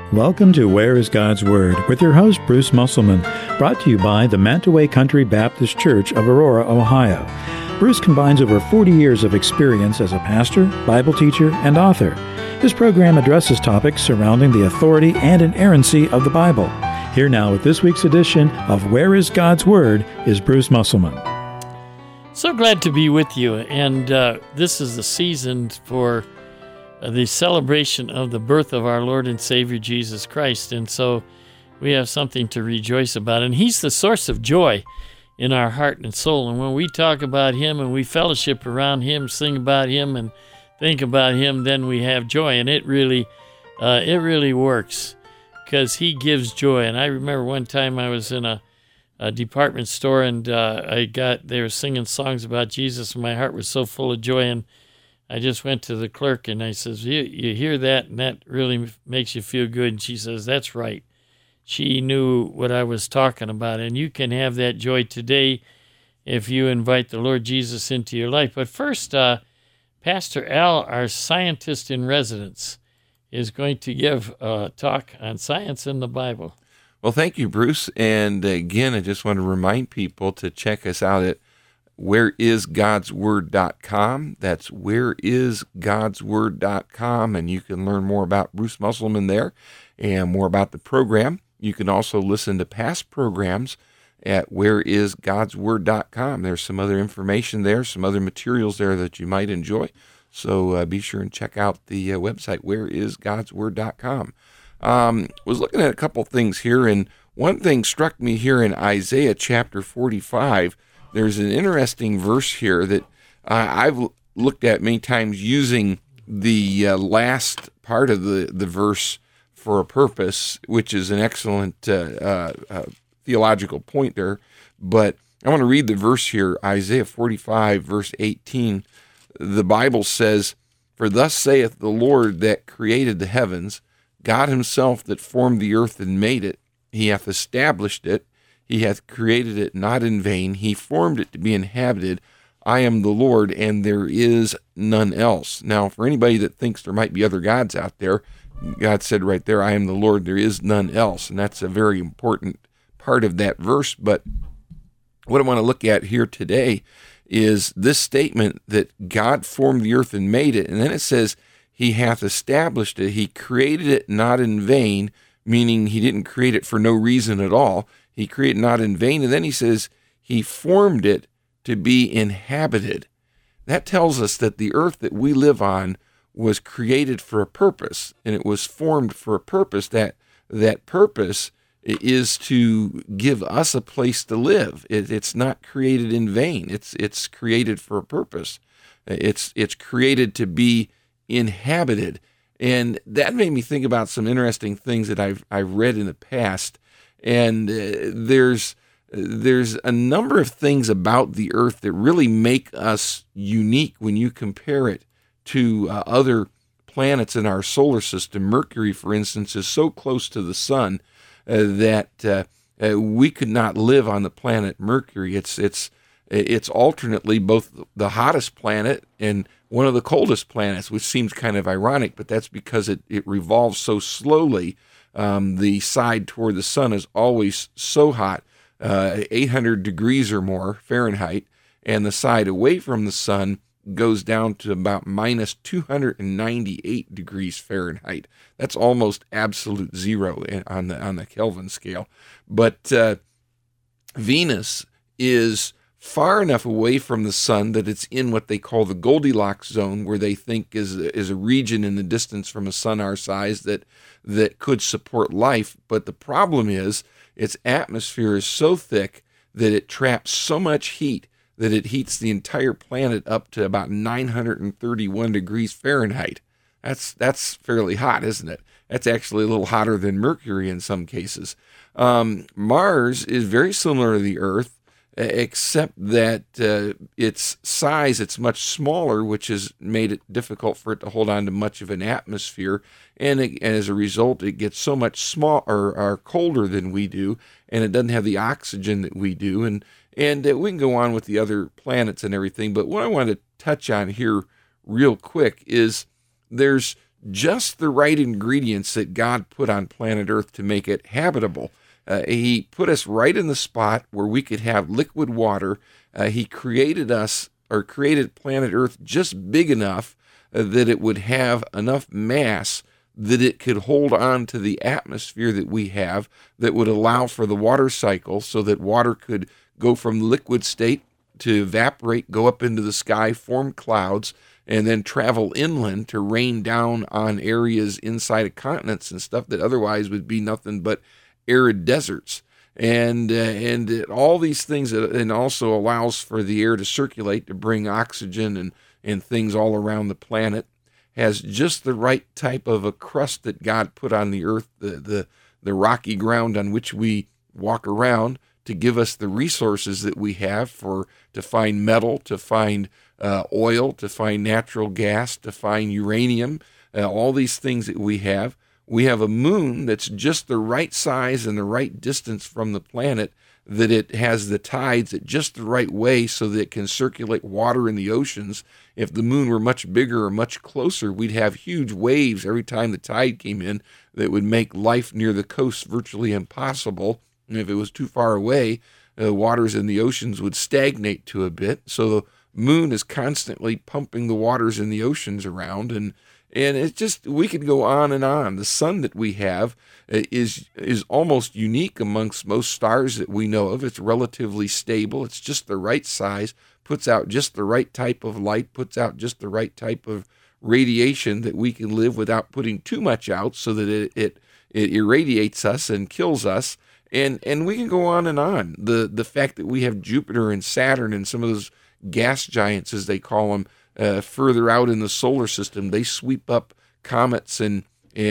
Welcome to Where is God's Word with your host, Bruce Musselman, brought to you by the Mantaway Country Baptist Church of Aurora, Ohio. Bruce combines over 40 years of experience as a pastor, Bible teacher, and author. His program addresses topics surrounding the authority and inerrancy of the Bible. Here now with this week's edition of Where is God's Word is Bruce Musselman. So glad to be with you, and this is the season for the celebration of the birth of our Lord and Savior Jesus Christ, and so we have something to rejoice about, and He's the source of joy in our heart and soul. And when we talk about Him and we fellowship around Him, sing about Him and think about Him, then we have joy, and it really works because He gives joy. And I remember one time I was in a department store, and they were singing songs about Jesus, and my heart was so full of joy, and I just went to the clerk and I says, you hear that, and that really makes you feel good. And she says, that's right. She knew what I was talking about, and you can have that joy today if you invite the Lord Jesus into your life. But first, Pastor Al, our scientist in residence, is going to give a talk on science in the Bible. Well, thank you, Bruce. And again, I just want to remind people to check us out at whereisgodsword.com. That's whereisgodsword.com, and you can learn more about Bruce Musselman there and more about the program. You can also listen to past programs at whereisgodsword.com. There's some other information there, some other materials there that you might enjoy. So be sure and check out the website, whereisgodsword.com. Was looking at a couple things here, and one thing struck me here in Isaiah chapter 45. There's an interesting verse here that I've looked at many times using the last part of the verse for a purpose, which is an excellent theological point there. But I want to read the verse here, Isaiah 45, verse 18. The Bible says, "For thus saith the Lord that created the heavens, God himself that formed the earth and made it. He hath established it. He hath created it not in vain. He formed it to be inhabited. I am the Lord, and there is none else." Now, for anybody that thinks there might be other gods out there, God said right there, I am the Lord, there is none else. And that's a very important part of that verse. But what I want to look at here today is this statement that God formed the earth and made it. And then it says, He hath established it. He created it not in vain, meaning He didn't create it for no reason at all. He created not in vain. And then He says, He formed it to be inhabited. That tells us that the earth that we live on was created for a purpose, and it was formed for a purpose. That purpose is to give us a place to live. It's not created in vain. It's created for a purpose. It's created to be inhabited. And that made me think about some interesting things that I've read in the past. And there's a number of things about the earth that really make us unique when you compare it to other planets in our solar system. Mercury, for instance, is so close to the sun that we could not live on the planet Mercury. It's alternately both the hottest planet and one of the coldest planets, which seems kind of ironic, but that's because it revolves so slowly. The side toward the sun is always so hot, 800 degrees or more Fahrenheit, and the side away from the sun goes down to about minus 298 degrees Fahrenheit. That's almost absolute zero on the Kelvin scale. But Venus is far enough away from the sun that it's in what they call the Goldilocks zone, where they think is a region in the distance from a sun our size that could support life. But the problem is its atmosphere is so thick that it traps so much heat that it heats the entire planet up to about 931 degrees Fahrenheit. That's fairly hot, isn't it? That's actually a little hotter than Mercury in some cases. Mars is very similar to the Earth, except that its size, it's much smaller, which has made it difficult for it to hold on to much of an atmosphere. And as a result, it gets so much smaller or colder than we do, and it doesn't have the oxygen that we do. And we can go on with the other planets and everything. But what I want to touch on here real quick is there's just the right ingredients that God put on planet Earth to make it habitable. He put us right in the spot where we could have liquid water. He created planet Earth just big enough that it would have enough mass that it could hold on to the atmosphere that we have, that would allow for the water cycle so that water could go from liquid state to evaporate, go up into the sky, form clouds, and then travel inland to rain down on areas inside of continents and stuff that otherwise would be nothing but arid deserts. And all these things, and also allows for the air to circulate to bring oxygen and things all around the planet. Has just the right type of a crust that God put on the earth, the rocky ground on which we walk around, to give us the resources that we have to find metal, to find oil, to find natural gas, to find uranium, all these things that we have. We have a moon that's just the right size and the right distance from the planet, that it has the tides at just the right way so that it can circulate water in the oceans. If the moon were much bigger or much closer, we'd have huge waves every time the tide came in that would make life near the coast virtually impossible. And if it was too far away, waters in the oceans would stagnate to a bit. So the moon is constantly pumping the waters in the oceans around, and it's just, we could go on and on. The sun that we have is almost unique amongst most stars that we know of. It's relatively stable. It's just the right size, puts out just the right type of light, puts out just the right type of radiation that we can live without putting too much out, so that it irradiates us and kills us. And we can go on and on. The fact that we have Jupiter and Saturn and some of those gas giants, as they call them, further out in the solar system, they sweep up comets and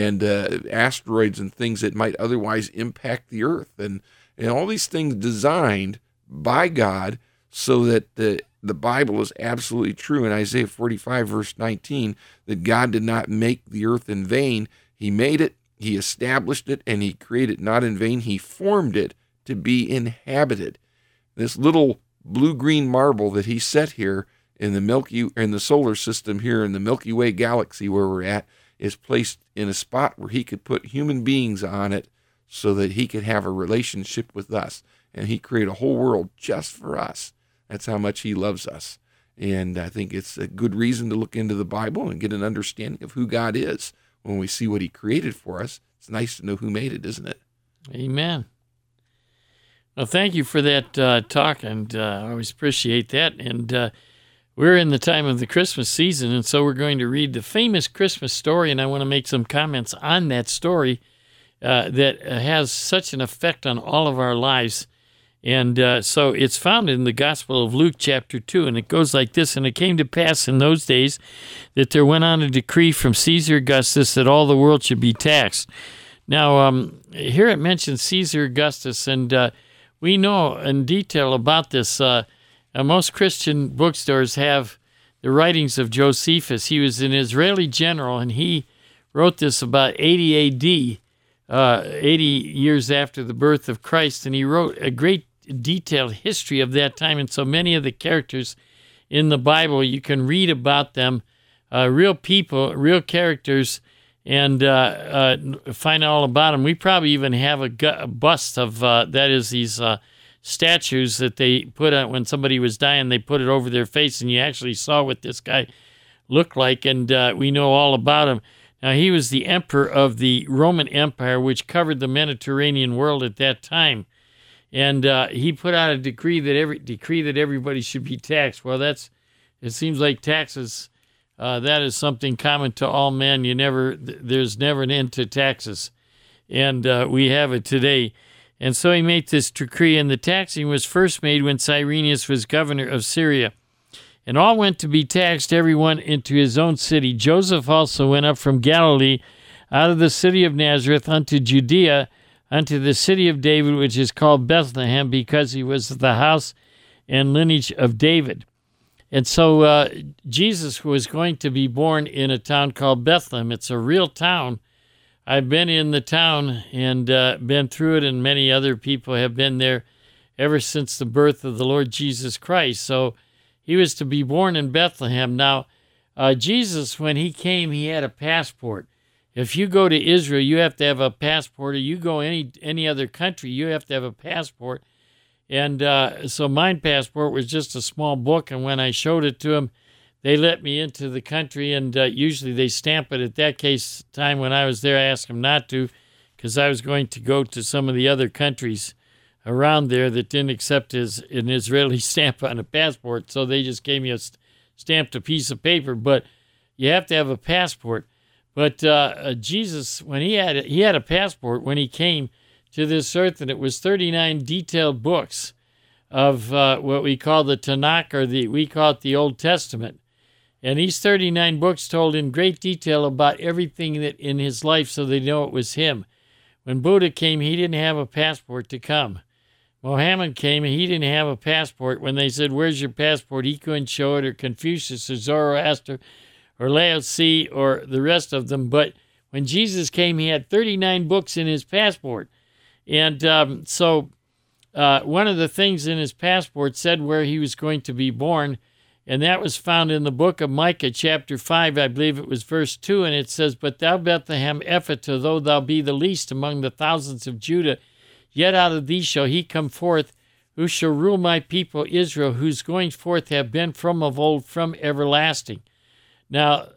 asteroids and things that might otherwise impact the earth, and all these things designed by God so that the Bible is absolutely true in Isaiah 45 verse 19, that God did not make the earth in vain. He made it, he established it, and he created it not in vain. He formed it to be inhabited. This little blue-green marble that he set here in the solar system, here in the Milky Way galaxy where we're at, is placed in a spot where he could put human beings on it so that he could have a relationship with us. And he created a whole world just for us. That's how much he loves us. And I think it's a good reason to look into the Bible and get an understanding of who God is. When we see what he created for us, it's nice to know who made it, isn't it? Amen. Well, thank you for that talk, and I always appreciate that. And we're in the time of the Christmas season, and so we're going to read the famous Christmas story, and I want to make some comments on that story that has such an effect on all of our lives. And so it's found in the Gospel of Luke chapter 2, and it goes like this. And it came to pass in those days that there went on a decree from Caesar Augustus that all the world should be taxed. Now, here it mentions Caesar Augustus, and we know in detail about this. Most Christian bookstores have the writings of Josephus. He was an Israeli general, and he wrote this about 80 AD, 80 years after the birth of Christ, and he wrote a great detailed history of that time. And so many of the characters in the Bible, you can read about them, real people, real characters, and find out all about them. We probably even have a bust of, that is these statues that they put on when somebody was dying, they put it over their face, and you actually saw what this guy looked like, and we know all about him. Now, he was the emperor of the Roman Empire, which covered the Mediterranean world at that time. And he put out a decree that everybody should be taxed. Well, it seems like taxes, that is something common to all men. There's never an end to taxes. And we have it today. And so he made this decree, and the taxing was first made when Cyrenius was governor of Syria. And all went to be taxed, everyone into his own city. Joseph also went up from Galilee, out of the city of Nazareth, unto Judea, unto the city of David, which is called Bethlehem, because he was of the house and lineage of David. And so Jesus was going to be born in a town called Bethlehem. It's a real town. I've been in the town and been through it, and many other people have been there ever since the birth of the Lord Jesus Christ. So he was to be born in Bethlehem. Now, Jesus, when he came, he had a passport. If you go to Israel, you have to have a passport, or you go any other country, you have to have a passport. And so my passport was just a small book, and when I showed it to them, they let me into the country, and usually they stamp it. At that time when I was there, I asked them not to, because I was going to go to some of the other countries around there that didn't accept an Israeli stamp on a passport, so they just gave me stamped a piece of paper. But you have to have a passport. But Jesus, when he had a passport when he came to this earth, and it was 39 detailed books of what we call the Tanakh, or we call it the Old Testament. And these 39 books told in great detail about everything that in his life, so they know it was him. When Buddha came, he didn't have a passport to come. Mohammed came, and he didn't have a passport. When they said, "Where's your passport?" he couldn't show it, or Confucius, or Zoroaster, or Lao Tse, or the rest of them. But when Jesus came, he had 39 books in his passport. And so one of the things in his passport said where he was going to be born, and that was found in the book of Micah, chapter 5, I believe it was verse 2, and it says, "But thou, Bethlehem Ephratah, though thou be the least among the thousands of Judah, yet out of thee shall he come forth, who shall rule my people Israel, whose goings forth have been from of old, from everlasting." Now,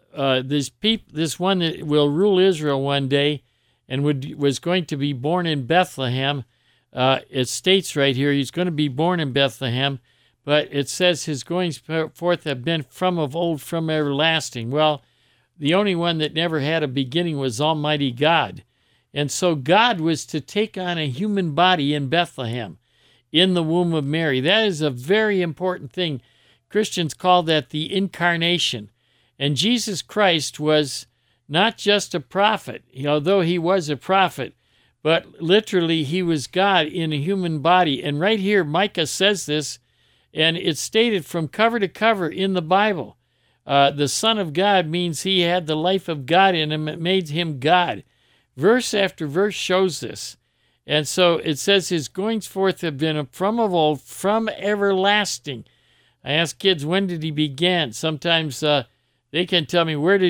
this one that will rule Israel one day and was going to be born in Bethlehem, it states right here, he's going to be born in Bethlehem, but it says his goings forth have been from of old, from everlasting. Well, the only one that never had a beginning was Almighty God. And so God was to take on a human body in Bethlehem, in the womb of Mary. That is a very important thing. Christians call that the incarnation. And Jesus Christ was not just a prophet, although he was a prophet, but literally he was God in a human body. And right here, Micah says this, and it's stated from cover to cover in the Bible. The Son of God means he had the life of God in him. It made him God. Verse after verse shows this. And so it says his goings forth have been from of old, from everlasting. I ask kids, when did he begin? Sometimes they can tell me, where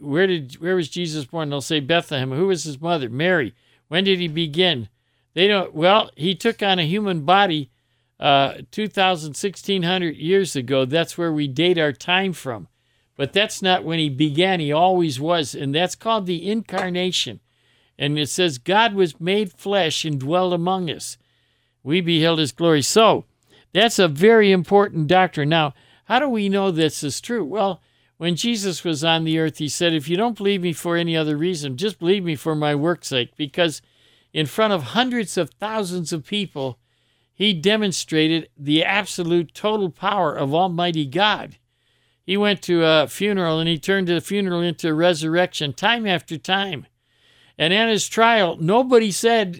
was Jesus born? They'll say Bethlehem. Who was his mother? Mary. When did he begin? They don't. Well, he took on a human body 1,600 years ago. That's where we date our time from. But that's not when he began. He always was. And that's called the incarnation. And it says, God was made flesh and dwelled among us. We beheld his glory. So that's a very important doctrine. Now, how do we know this is true? Well, when Jesus was on the earth, he said, if you don't believe me for any other reason, just believe me for my work's sake. Because in front of hundreds of thousands of people, he demonstrated the absolute total power of Almighty God. He went to a funeral, and he turned the funeral into a resurrection time after time. And at his trial, no one said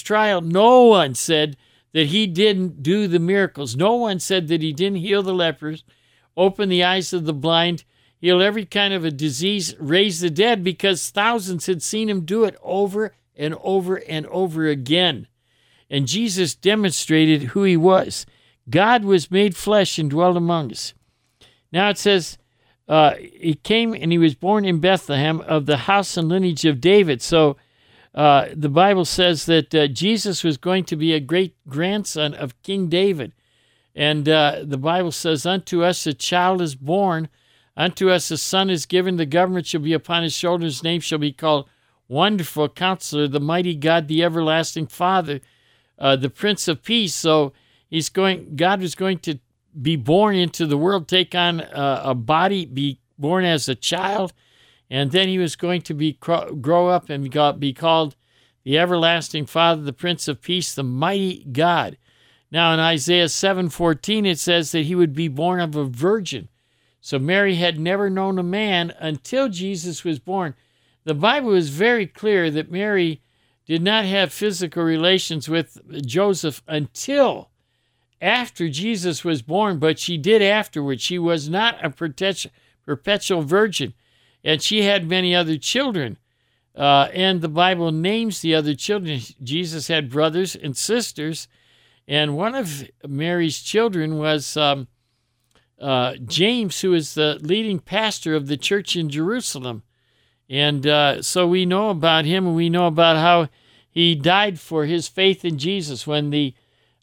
that he didn't do the miracles. No one said that he didn't heal the lepers, open the eyes of the blind, heal every kind of a disease, raise the dead, because thousands had seen him do it over and over and over again. And Jesus demonstrated who he was. God was made flesh and dwelt among us. Now it says, he came and he was born in Bethlehem of the house and lineage of David. So the Bible says that Jesus was going to be a great grandson of King David. And the Bible says, unto us a child is born, unto us a son is given, the government shall be upon his shoulders, his name shall be called Wonderful Counselor, the Mighty God, the Everlasting Father, the Prince of Peace. So God was going to be born into the world, take on a body, be born as a child, and then he was going to grow up and be called the Everlasting Father, the Prince of Peace, the Mighty God. Now in Isaiah 7:14 it says that he would be born of a virgin. So Mary had never known a man until Jesus was born. The Bible is very clear that Mary did not have physical relations with Joseph until after Jesus was born, but she did afterwards. She was not a perpetual virgin, and she had many other children. And the Bible names the other children. Jesus had brothers and sisters, and one of Mary's children was James, who is the leading pastor of the church in Jerusalem. And so we know about him, and we know about how he died for his faith in Jesus. When the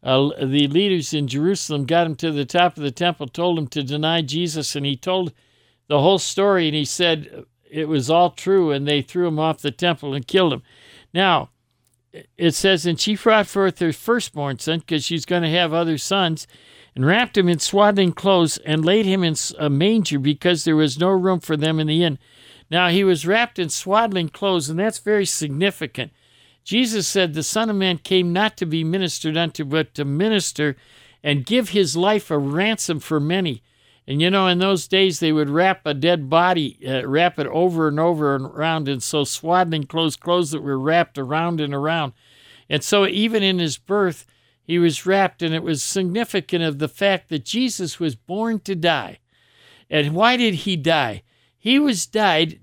leaders in Jerusalem got him to the top of the temple, told him to deny Jesus, and he told the whole story, and he said it was all true, and they threw him off the temple and killed him. Now, it says, and she brought forth her firstborn son, because she's going to have other sons, and wrapped him in swaddling clothes, and laid him in a manger, because there was no room for them in the inn. Now, he was wrapped in swaddling clothes, and that's very significant. Jesus said, the Son of Man came not to be ministered unto, but to minister and give his life a ransom for many. And you know, in those days, they would wrap a dead body, wrap it over and over and around, and so swaddling clothes that were wrapped around and around. And so even in his birth, he was wrapped, and it was significant of the fact that Jesus was born to die. And why did he die? He died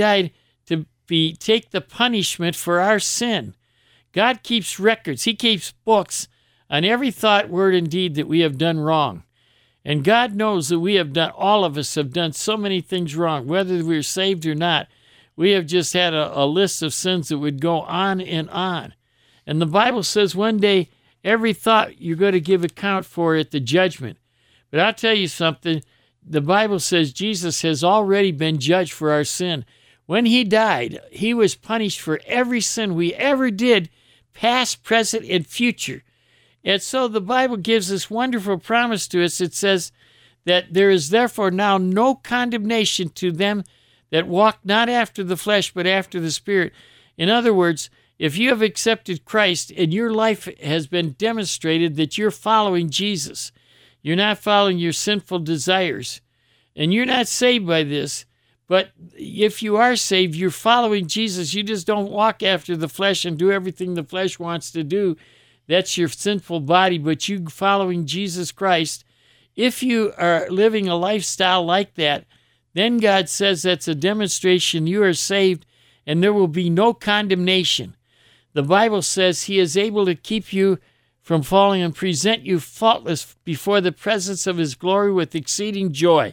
to take the punishment for our sin. God keeps records. He keeps books on every thought, word, and deed that we have done wrong. And God knows that all of us have done so many things wrong, whether we're saved or not. We have just had a list of sins that would go on and on. And the Bible says one day, every thought you're going to give account for at the judgment. But I'll tell you something. The Bible says Jesus has already been judged for our sin. When he died, he was punished for every sin we ever did, past, present, and future. And so the Bible gives this wonderful promise to us. It says that there is therefore now no condemnation to them that walk not after the flesh, but after the Spirit. In other words, if you have accepted Christ and your life has been demonstrated that you're following Jesus, you're not following your sinful desires, and you're not saved by this, but if you are saved, you're following Jesus. You just don't walk after the flesh and do everything the flesh wants to do. That's your sinful body, but you following Jesus Christ. If you are living a lifestyle like that, then God says that's a demonstration you are saved and there will be no condemnation. The Bible says he is able to keep you from falling and present you faultless before the presence of his glory with exceeding joy.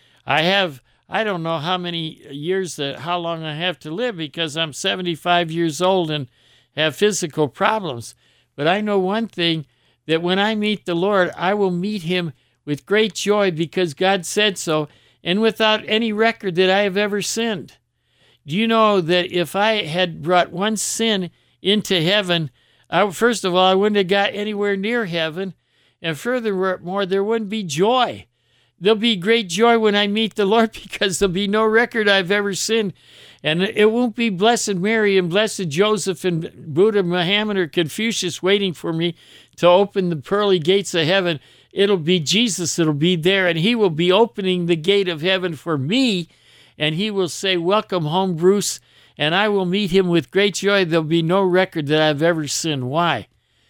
I don't know how many years, how long I have to live, because I'm 75 years old and have physical problems. But I know one thing, that when I meet the Lord, I will meet him with great joy, because God said so, and without any record that I have ever sinned. Do you know that if I had brought one sin into heaven, first of all, I wouldn't have got anywhere near heaven, and furthermore, there wouldn't be joy. There'll be great joy when I meet the Lord, because there'll be no record I've ever sinned. And it won't be Blessed Mary and Blessed Joseph and Buddha, Muhammad, or Confucius waiting for me to open the pearly gates of heaven. It'll be Jesus that'll be there, and he will be opening the gate of heaven for me, and he will say, welcome home, Bruce, and I will meet him with great joy. There'll be no record that I've ever sinned. Why?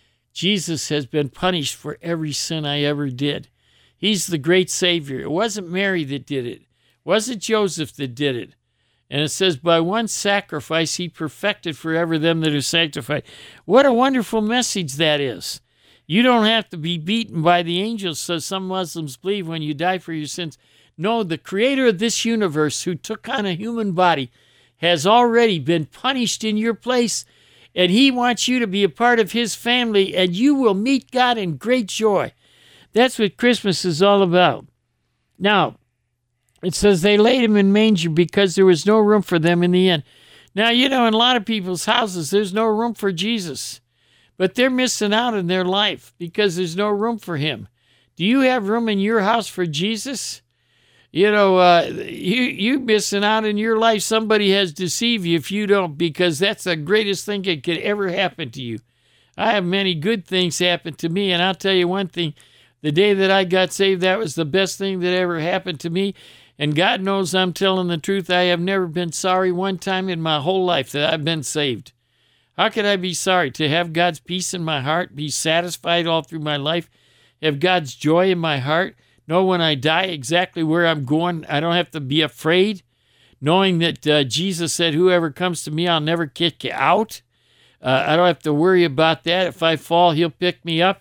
Jesus has been punished for every sin I ever did. He's the great Savior. It wasn't Mary that did it. It wasn't Joseph that did it. And it says, by one sacrifice, he perfected forever them that are sanctified. What a wonderful message that is. You don't have to be beaten by the angels, so some Muslims believe, when you die for your sins. No, the creator of this universe, who took on a human body, has already been punished in your place, and he wants you to be a part of his family, and you will meet God in great joy. That's what Christmas is all about. Now, it says they laid him in manger because there was no room for them in the inn. Now, you know, in a lot of people's houses, there's no room for Jesus. But they're missing out in their life because there's no room for him. Do you have room in your house for Jesus? You know, you missing out in your life. Somebody has deceived you if you don't, because that's the greatest thing that could ever happen to you. I have many good things happen to me, and I'll tell you one thing. The day that I got saved, that was the best thing that ever happened to me. And God knows I'm telling the truth. I have never been sorry one time in my whole life that I've been saved. How could I be sorry? To have God's peace in my heart, be satisfied all through my life, have God's joy in my heart, know when I die exactly where I'm going. I don't have to be afraid, knowing that Jesus said, whoever comes to me, I'll never kick you out. I don't have to worry about that. If I fall, he'll pick me up.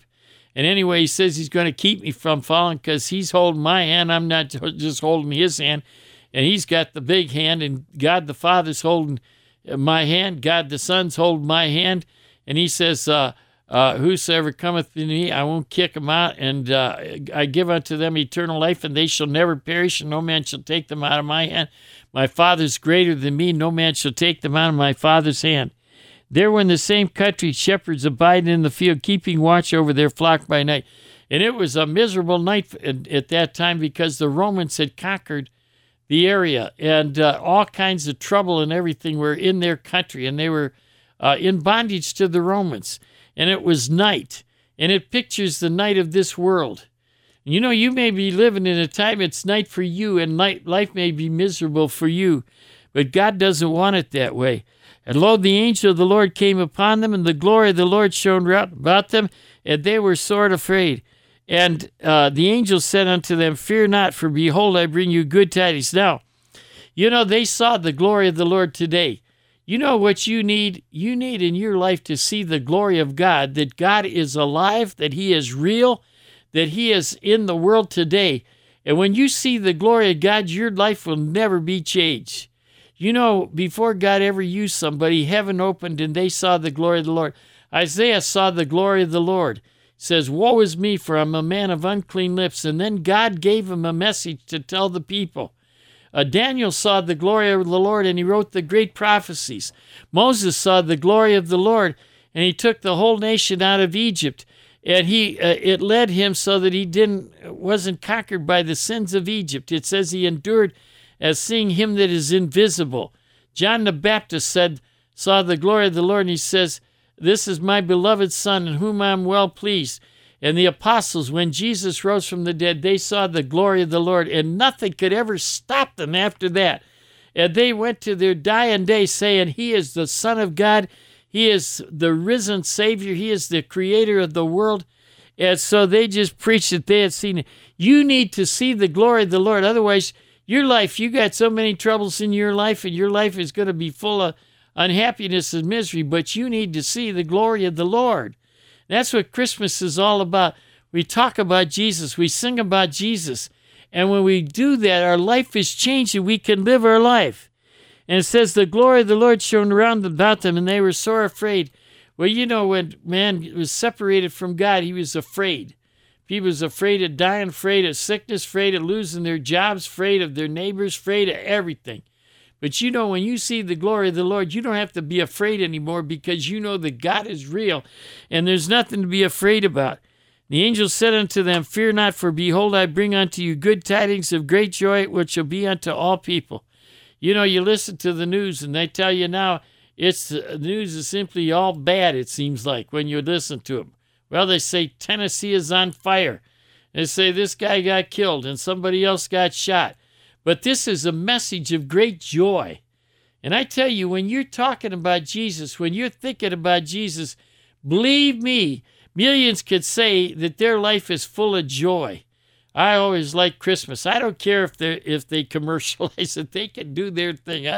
And anyway, he says he's going to keep me from falling because he's holding my hand. I'm not just holding his hand. And he's got the big hand, and God the Father's holding my hand. God the Son's holding my hand. And he says, whosoever cometh to me, I won't kick him out. And I give unto them eternal life, and they shall never perish, and no man shall take them out of my hand. My Father's greater than me. No man shall take them out of my Father's hand. There were in the same country shepherds abiding in the field, keeping watch over their flock by night. And it was a miserable night at that time because the Romans had conquered the area, and all kinds of trouble and everything were in their country, and they were in bondage to the Romans. And it was night, and it pictures the night of this world. You know, you may be living in a time it's night for you, and life may be miserable for you, but God doesn't want it that way. And lo, the angel of the Lord came upon them, and the glory of the Lord shone round about them, and they were sore afraid. And the angel said unto them, Fear not, for behold, I bring you good tidings. Now, you know, they saw the glory of the Lord today. You know what you need? You need in your life to see the glory of God, that God is alive, that he is real, that he is in the world today. And when you see the glory of God, your life will never be changed. You know, before God ever used somebody, heaven opened and they saw the glory of the Lord. Isaiah saw the glory of the Lord. He says, Woe is me, for I'm a man of unclean lips. And then God gave him a message to tell the people. Daniel saw the glory of the Lord, and he wrote the great prophecies. Moses saw the glory of the Lord, and he took the whole nation out of Egypt. And it led him so that he wasn't conquered by the sins of Egypt. It says he endured as seeing him that is invisible. John the Baptist saw the glory of the Lord, and he says, This is my beloved Son, in whom I am well pleased. And the apostles, when Jesus rose from the dead, they saw the glory of the Lord, and nothing could ever stop them after that. And they went to their dying day saying, He is the Son of God. He is the risen Savior. He is the creator of the world. And so they just preached that they had seen it. You need to see the glory of the Lord. Otherwise, your life, you got so many troubles in your life, and your life is going to be full of unhappiness and misery, but you need to see the glory of the Lord. That's what Christmas is all about. We talk about Jesus. We sing about Jesus. And when we do that, our life is changed and we can live our life. And it says, the glory of the Lord shone around about them, and they were sore afraid. Well, you know, when man was separated from God, he was afraid. He was afraid of dying, afraid of sickness, afraid of losing their jobs, afraid of their neighbors, afraid of everything. But you know, when you see the glory of the Lord, you don't have to be afraid anymore because you know that God is real and there's nothing to be afraid about. The angel said unto them, Fear not, for behold, I bring unto you good tidings of great joy, which shall be unto all people. You know, you listen to the news and they tell you now the news is simply all bad, it seems like, when you listen to them. Well, they say Tennessee is on fire. They say this guy got killed and somebody else got shot. But this is a message of great joy. And I tell you, when you're talking about Jesus, when you're thinking about Jesus, believe me, millions could say that their life is full of joy. I always like Christmas. I don't care if they commercialize it. They can do their thing.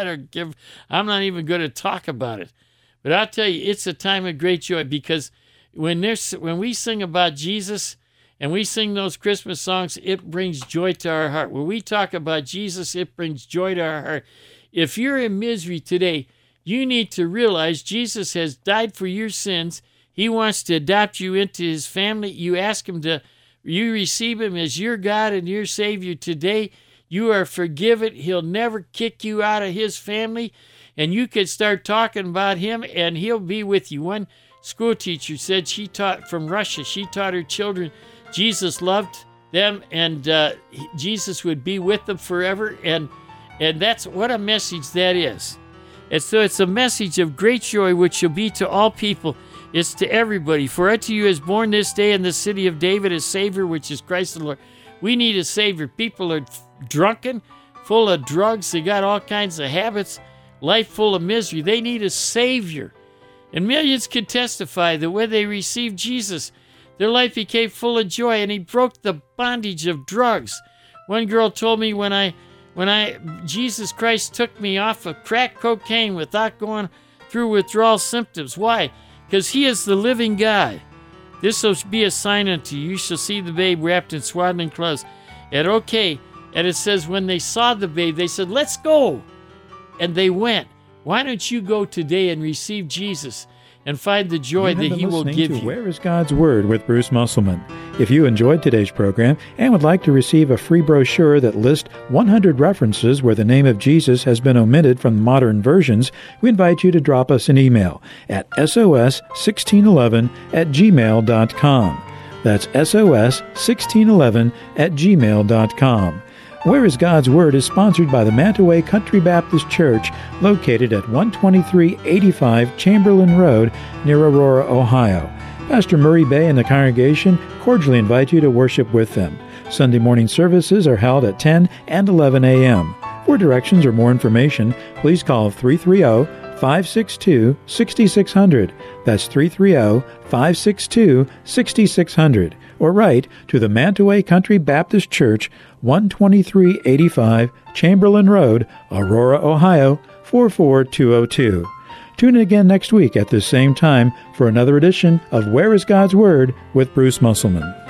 I'm not even going to talk about it. But I'll tell you, it's a time of great joy because when we sing about Jesus, and we sing those Christmas songs, it brings joy to our heart. When we talk about Jesus, it brings joy to our heart. If you're in misery today, you need to realize Jesus has died for your sins. He wants to adopt you into his family. You receive him as your God and your Savior today. You are forgiven. He'll never kick you out of his family. And you can start talking about him, and he'll be with you. One school teacher said she taught from Russia. She taught her children Jesus loved them, and Jesus would be with them forever, and that's what a message that is. And so it's a message of great joy, which shall be to all people. It's to everybody. For unto you is born this day in the city of David a Savior, which is Christ the Lord. We need a Savior. People are drunken, full of drugs. They got all kinds of habits, life full of misery. They need a Savior. And millions can testify that when they received Jesus, their life became full of joy, and he broke the bondage of drugs. One girl told me when Jesus Christ took me off of crack cocaine without going through withdrawal symptoms. Why? Because he is the living God. This will be a sign unto you. You shall see the babe wrapped in swaddling clothes. And it says when they saw the babe, they said, let's go. And they went. Why don't you go today and receive Jesus and find the joy that He will give you? Where is God's Word with Bruce Musselman? If you enjoyed today's program and would like to receive a free brochure that lists 100 references where the name of Jesus has been omitted from modern versions, we invite you to drop us an email at sos1611@gmail.com. That's sos1611@gmail.com. Where is God's Word is sponsored by the Mantaway Country Baptist Church, located at 12385 Chamberlain Road near Aurora, Ohio. Pastor Murray Bay and the congregation cordially invite you to worship with them. Sunday morning services are held at 10 and 11 a.m. For directions or more information, please call 330-562-6600. That's 330-562-6600. Or write to the Mantaway Country Baptist Church, 12385 Chamberlain Road, Aurora, Ohio, 44202. Tune in again next week at this same time for another edition of Where is God's Word with Bruce Musselman.